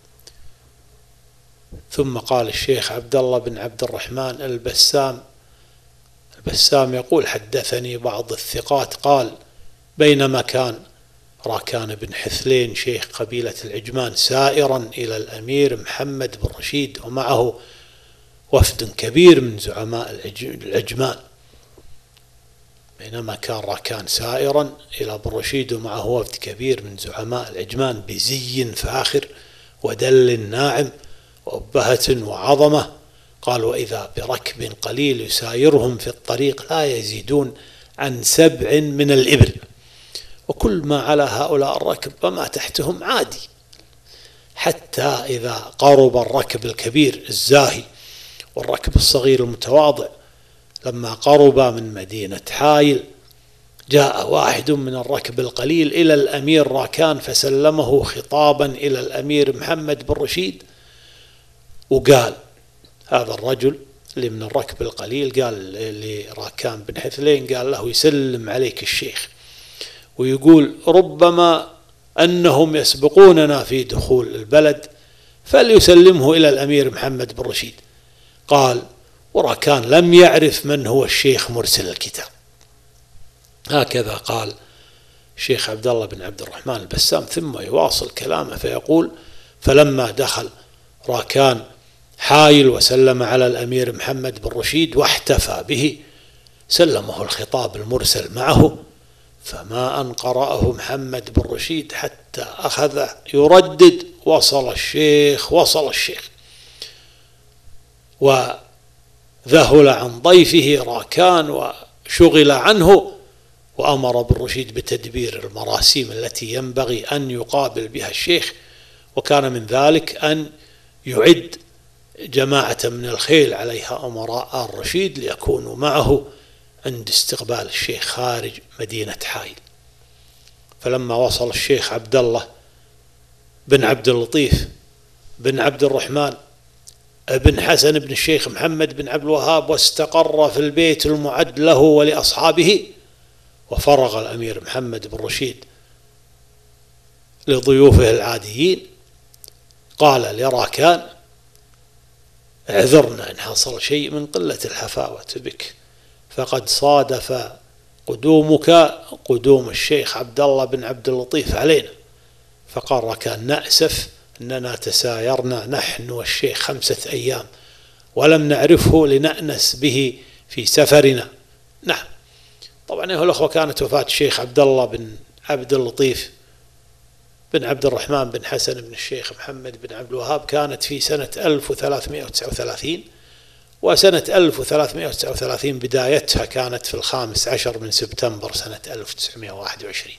ثم قال الشيخ عبد الله بن عبد الرحمن البسام البسام يقول: حدثني بعض الثقات قال: بينما كان راكان بن حثلين شيخ قبيلة العجمان سائرا إلى الأمير محمد بن رشيد ومعه وفد كبير من زعماء العجمان، بينما كان راكان سائرا إلى بن رشيد ومعه وفد كبير من زعماء العجمان بزي فاخر ودل ناعم وأبهة وعظمة، قال: وإذا بركب قليل يسايرهم في الطريق لا يزيدون عن سبع من الإبل، وكل ما على هؤلاء الركب وما تحتهم عادي، حتى إذا قرب الركب الكبير الزاهي والركب الصغير المتواضع، لما قربا من مدينة حايل جاء واحد من الركب القليل إلى الأمير راكان فسلمه خطابا إلى الأمير محمد بن رشيد، وقال هذا الرجل اللي من الركب القليل قال لراكان بن حثلين، قال له: يسلم عليك الشيخ ويقول ربما أنهم يسبقوننا في دخول البلد، فليسلمه إلى الأمير محمد بن رشيد. قال: وراكان لم يعرف من هو الشيخ مرسل الكتاب. هكذا قال الشيخ عبد الله بن عبد الرحمن البسام، ثم يواصل كلامه فيقول: فلما دخل راكان حايل وسلم على الأمير محمد بن رشيد واحتفى به، سلمه الخطاب المرسل معه، فما أن قرأه محمد بن رشيد حتى أخذ يردد: وصل الشيخ وصل الشيخ، وذهل عن ضيفه راكان وشغل عنه، وأمر بن رشيد بتدبير المراسيم التي ينبغي أن يقابل بها الشيخ، وكان من ذلك أن يعد جماعة من الخيل عليها أمراء الرشيد ليكونوا معه عند استقبال الشيخ خارج مدينة حايل. فلما وصل الشيخ عبد الله بن عبد اللطيف بن عبد الرحمن بن حسن بن الشيخ محمد بن عبد الوهاب واستقر في البيت المعد له ولأصحابه، وفرغ الأمير محمد بن رشيد لضيوفه العاديين، قال لراكان: اعذرنا إن حصل شيء من قلة الحفاوة بك، فقد صادف قدومك قدوم الشيخ عبد الله بن عبد اللطيف علينا. فقال راكان: نأسف أننا تسايرنا نحن والشيخ خمسة أيام ولم نعرفه لنأنس به في سفرنا. نعم، طبعا أيها الأخوة، كانت وفاة الشيخ عبد الله بن عبد اللطيف بن عبد الرحمن بن حسن بن الشيخ محمد بن عبد الوهاب كانت في سنة ألف وثلاثمائة وتسعة وثلاثين، وسنة ألف وثلاثمائة وتسعة وثلاثين بدايتها كانت في الخامس عشر من سبتمبر سنة ألف وتسعمائة وواحد وعشرين.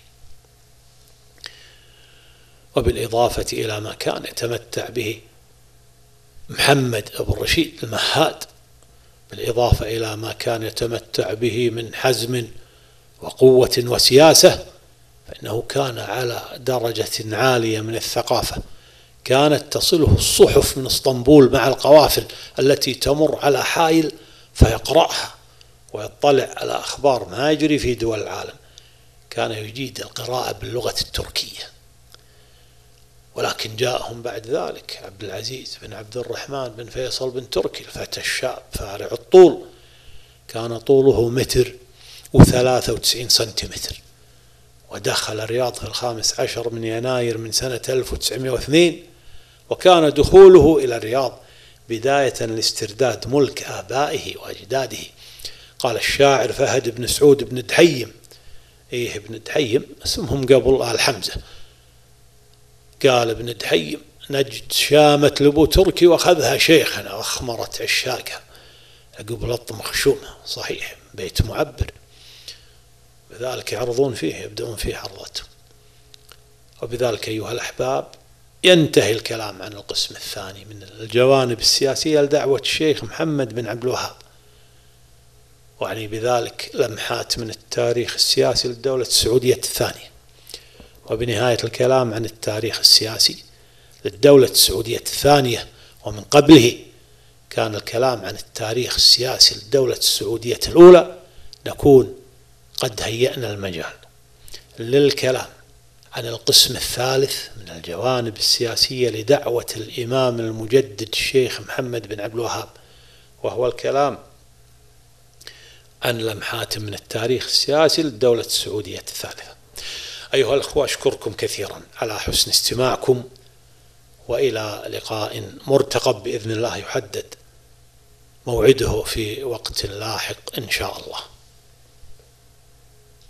وبالإضافة إلى ما كان يتمتع به محمد بن رشيد المهاد بالإضافة إلى ما كان يتمتع به من حزم وقوة وسياسة، فإنه كان على درجة عالية من الثقافة، كانت تصله الصحف من اسطنبول مع القوافل التي تمر على حائل فيقرأها ويطلع على أخبار ما يجري في دول العالم. كان يجيد القراءة باللغة التركية. ولكن جاءهم بعد ذلك عبد العزيز بن عبد الرحمن بن فيصل بن تركي، الفتى الشاب فارع الطول، كان طوله متر وثلاثة وتسعين سنتيمتر، ودخل الرياض في الخامس عشر من يناير من سنة ألف وتسعمائة واثنين، وكان دخوله إلى الرياض بداية لاسترداد ملك آبائه وأجداده. قال الشاعر فهد بن سعود بن دحيم، إيه ابن دحيم اسمهم قبل آل حمزة، قال ابن دحيم نجد شامت لبو تركي وأخذها شيخنا أخمرت عشاقها. عقب لط مخشومة، صحيح، بيت معبر، بذلك يعرضون فيه، يبدأون فيه عرضته. وبذلك أيها الأحباب ينتهي الكلام عن القسم الثاني من الجوانب السياسية لدعوة الشيخ محمد بن عبد الوهاب، وعني بذلك لمحات من التاريخ السياسي للدولة السعودية الثانية. وبنهاية الكلام عن التاريخ السياسي للدولة السعودية الثانية ومن قبله كان الكلام عن التاريخ السياسي للدولة السعودية الأولى، نكون قد هيأنا المجال للكلام عن القسم الثالث من الجوانب السياسية لدعوة الإمام المجدد الشيخ محمد بن عبد الوهاب، وهو الكلام عن لمحات من التاريخ السياسي للدولة السعودية الثالثة. أيها الأخوة، أشكركم كثيرا على حسن استماعكم، وإلى لقاء مرتقب بإذن الله يحدد موعده في وقت لاحق إن شاء الله.